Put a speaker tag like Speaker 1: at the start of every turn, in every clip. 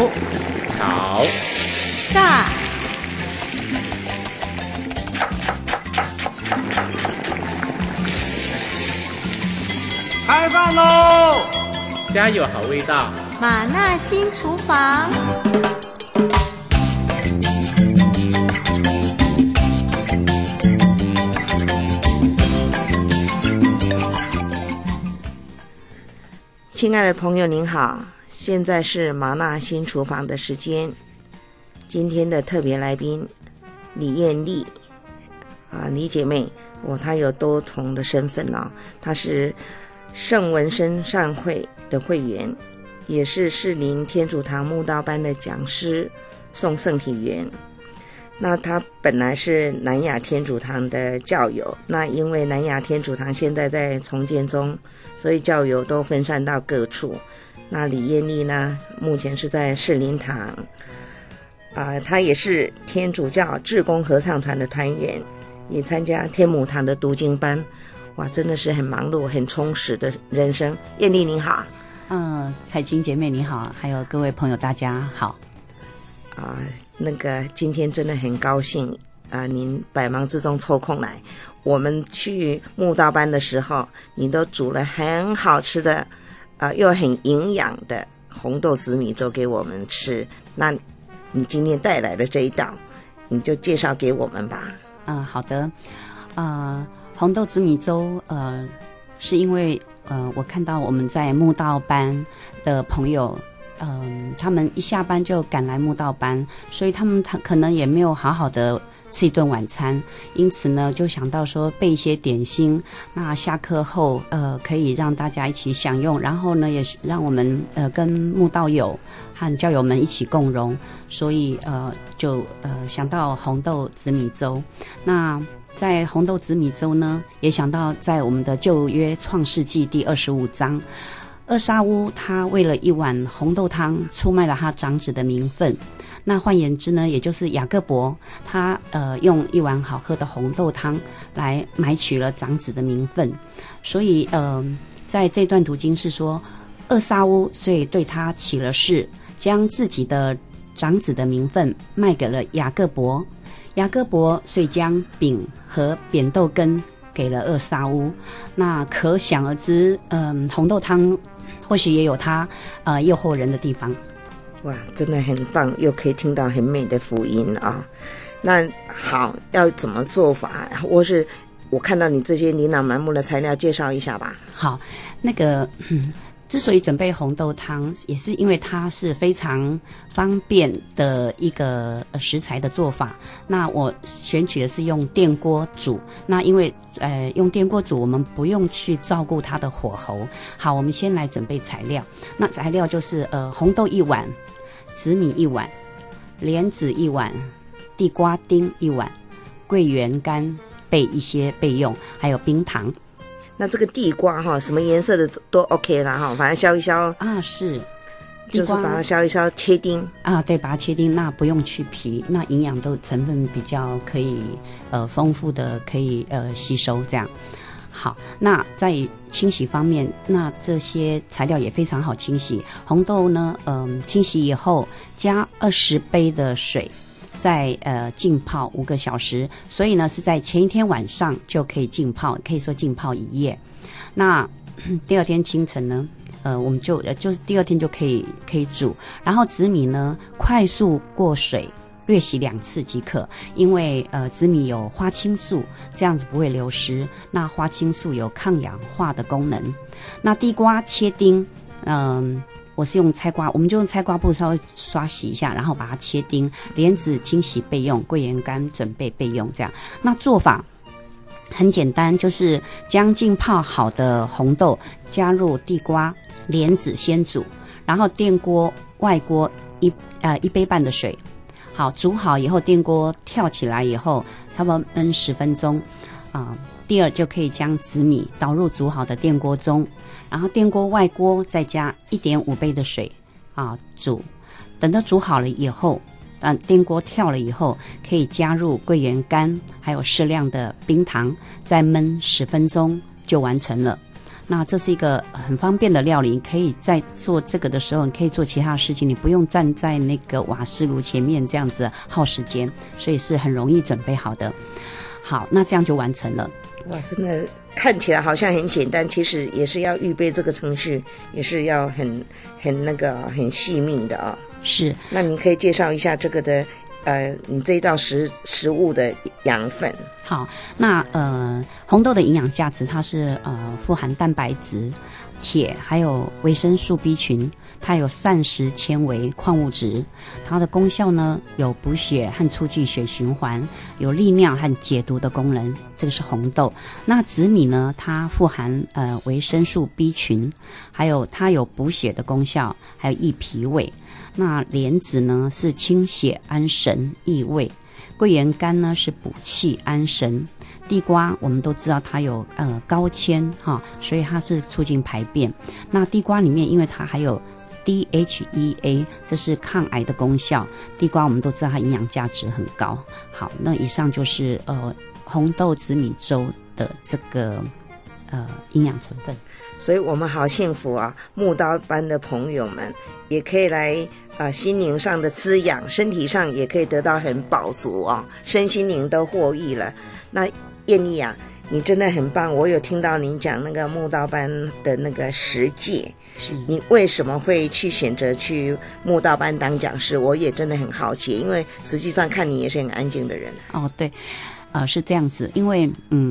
Speaker 1: 草
Speaker 2: 大
Speaker 3: 开饭喽！
Speaker 1: 家有好味道，
Speaker 2: 马纳新厨房。
Speaker 4: 亲爱的朋友您好，现在是马纳新厨房的时间。今天的特别来宾李艳丽李姐妹，她有多重的身份她是圣文生善会的会员，也是士林天主堂慕道班的讲师，送圣体员。那他本来是南雅天主堂的教友，那因为南雅天主堂现在在重建中，所以教友都分散到各处。那李艳丽呢，目前是在士林堂他也是天主教志工合唱团的团员，也参加天母堂的读经班。哇，真的是很忙碌很充实的人生。艳丽您好。
Speaker 5: 彩琴姐妹你好，还有各位朋友大家好。
Speaker 4: 今天真的很高兴您百忙之中抽空来。我们去慕道班的时候，你都煮了很好吃的又很营养的红豆紫米粥给我们吃。那你今天带来的这一道，你就介绍给我们吧。
Speaker 5: 好的。红豆紫米粥是因为我看到我们在慕道班的朋友他们一下班就赶来慕道班，所以他可能也没有好好的吃一顿晚餐，因此呢就想到说备一些点心，那下课后可以让大家一起享用，然后呢也是让我们跟慕道友和教友们一起共荣，所以就想到红豆紫米粥。那在红豆紫米粥呢，也想到在我们的旧约创世纪第25章，厄沙乌他为了一碗红豆汤出卖了他长子的名分。那换言之呢，也就是雅各伯他用一碗好喝的红豆汤来买取了长子的名分。所以在这段读经是说，厄沙乌所以对他起了誓，将自己的长子的名分卖给了雅各伯。雅各伯所以将饼和扁豆根给了厄沙乌。那可想而知红豆汤或许也有它诱惑人的地方。
Speaker 4: 哇，真的很棒，又可以听到很美的福音那好，要怎么做法？或是我看到你这些琳琅满目的材料，介绍一下吧。
Speaker 5: 好，之所以准备红豆汤，也是因为它是非常方便的一个食材的做法。那我选取的是用电锅煮，那因为用电锅煮，我们不用去照顾它的火候。好，我们先来准备材料。那材料就是红豆1碗，紫米1碗，莲子1碗，地瓜丁1碗，桂圆干备一些备用，还有冰糖。
Speaker 4: 那这个地瓜什么颜色的都 OK 啦反正削一削
Speaker 5: 是，
Speaker 4: 就是把它削一削切丁
Speaker 5: 对，把它切丁，那不用去皮，那营养都成分比较可以丰富的，可以吸收这样。好，那在清洗方面，那这些材料也非常好清洗。红豆呢清洗以后加20杯的水，再浸泡5个小时，所以呢是在前一天晚上就可以浸泡，可以说浸泡1夜。那第二天清晨呢我们就是第二天就可以煮。然后紫米呢快速过水略洗2次即可，因为紫米有花青素，这样子不会流失。那花青素有抗氧化的功能。那地瓜切丁我是用菜瓜，我们就用菜瓜布稍微刷洗一下，然后把它切丁。莲子清洗备用，桂圆干准备备用这样。那做法很简单，就是将浸泡好的红豆加入地瓜、莲子先煮，然后电锅外锅1杯半的水。好，煮好以后，电锅跳起来以后，差不多焖10分钟第二就可以将紫米倒入煮好的电锅中，然后电锅外锅再加1.5杯的水煮。等到煮好了以后电锅跳了以后，可以加入桂圆干还有适量的冰糖，再焖10分钟就完成了。 那这是一个很方便的料理，你可以在做这个的时候，你可以做其他的事情，你不用站在那个瓦斯炉前面这样子耗时间，所以是很容易准备好的。好，那这样就完成了。
Speaker 4: 哇，真的看起来好像很简单，其实也是要预备这个程序，也是要很细密的啊。
Speaker 5: 是，
Speaker 4: 那你可以介绍一下这个的你这一道食物的养分。
Speaker 5: 好，那红豆的营养价值，它是富含蛋白质、铁，还有维生素 B 群，它有膳食纤维、矿物质。它的功效呢，有补血和促进血循环，有利尿和解毒的功能。这个是红豆。那紫米呢，它富含维生素 B 群，还有它有补血的功效，还有益脾胃。那莲子呢是清血安神益胃，桂圆干呢是补气安神，地瓜我们都知道它有高纤哈，所以它是促进排便。那地瓜里面因为它还有 DHEA， 这是抗癌的功效。地瓜我们都知道它营养价值很高。好，那以上就是红豆紫米粥的这个营养成分。
Speaker 4: 所以我们好幸福啊！木刀班的朋友们也可以来心灵上的滋养，身体上也可以得到很饱足啊，身心灵都获益了。那艳丽啊，你真的很棒！我有听到您讲那个木刀班的那个10届，你为什么会去选择去木刀班当讲师？我也真的很好奇，因为实际上看你也是很安静的人。
Speaker 5: 哦，对，是这样子，因为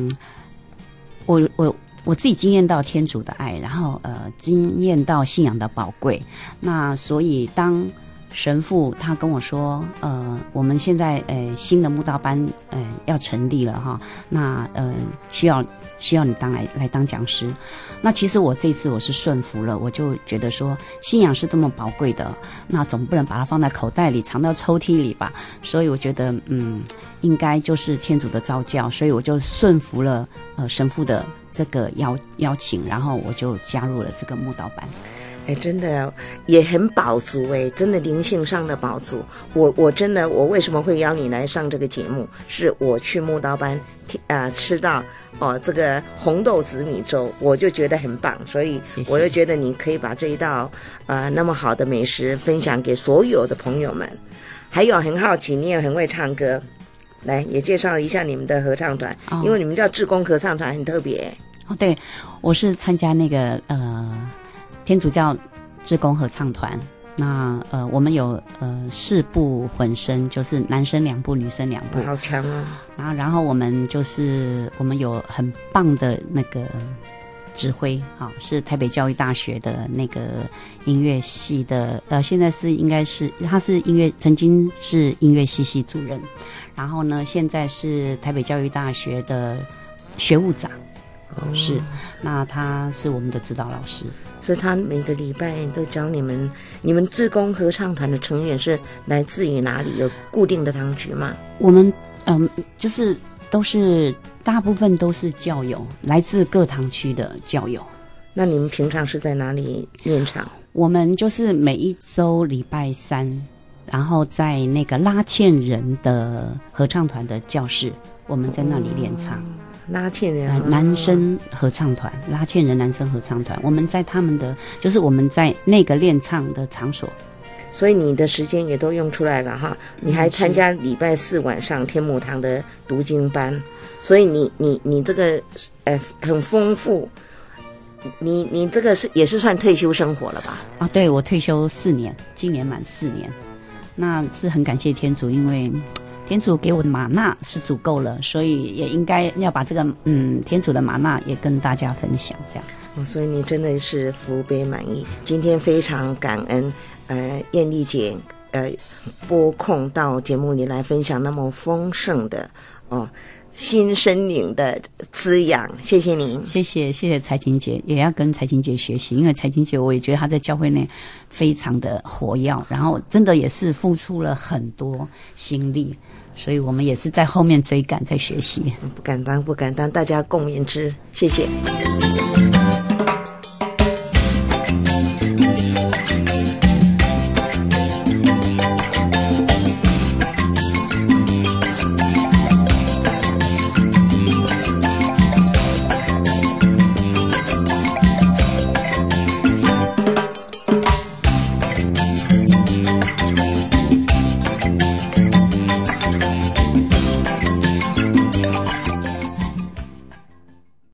Speaker 5: 我自己经验到天主的爱，然后经验到信仰的宝贵。那所以当神父他跟我说，我们现在新的慕道班要成立了哈，那需要你来当讲师。那其实我这次我是顺服了，我就觉得说信仰是这么宝贵的，那总不能把它放在口袋里藏到抽屉里吧。所以我觉得应该就是天主的召教，所以我就顺服了神父的这个邀请，然后我就加入了这个慕道班。
Speaker 4: 真的也很饱足真的灵性上的饱足。我真的，我为什么会邀你来上这个节目？是我去慕道班吃到这个红豆紫米粥，我就觉得很棒，所以我就觉得你可以把这一道那么好的美食分享给所有的朋友们。还有很好奇，你也很会唱歌，来也介绍一下你们的合唱团，因为你们叫志工合唱团，很特别。
Speaker 5: 对，我是参加那个天主教志工合唱团。那我们有4部混声，就是男生2部，女生2部，
Speaker 4: 好强哦。
Speaker 5: 然后我们有很棒的那个指挥，是台北教育大学的那个音乐系的，现在是应该是他是曾经是音乐系主任，然后呢现在是台北教育大学的学务长。是，那他是我们的指导老师，
Speaker 4: 所以他每个礼拜都教你们。你们志工合唱团的成员是来自于哪里？有固定的堂区吗？
Speaker 5: 我们就是大部分都是教友，来自各堂区的教友。
Speaker 4: 那你们平常是在哪里练唱？
Speaker 5: 我们就是每一周礼拜3，然后在那个拉縴人的合唱团的教室，我们在那里练唱。
Speaker 4: 拉縴人
Speaker 5: 男生合唱团，拉縴人男生合唱团，我们在他们的就是我们在那个练唱的场所，
Speaker 4: 所以你的时间也都用出来了哈。你还参加礼拜4晚上天母堂的读经班，所以你这个很丰富。你这个也是算退休生活了吧？
Speaker 5: 对，我退休4年，今年满4年，那是很感谢天主，因为天主给我的玛纳是足够了，所以也应该要把这个天主的玛纳也跟大家分享，这样。
Speaker 4: 所以你真的是福杯满溢。今天非常感恩艳丽姐拨空到节目里来分享那么丰盛的新身灵的滋养，谢谢您。谢
Speaker 5: 谢财经姐，也要跟财经姐学习，因为财经姐我也觉得她在教会内非常的活跃，然后真的也是付出了很多心力，所以我们也是在后面追赶，在学习。
Speaker 4: 不敢当，大家共勉之，谢谢。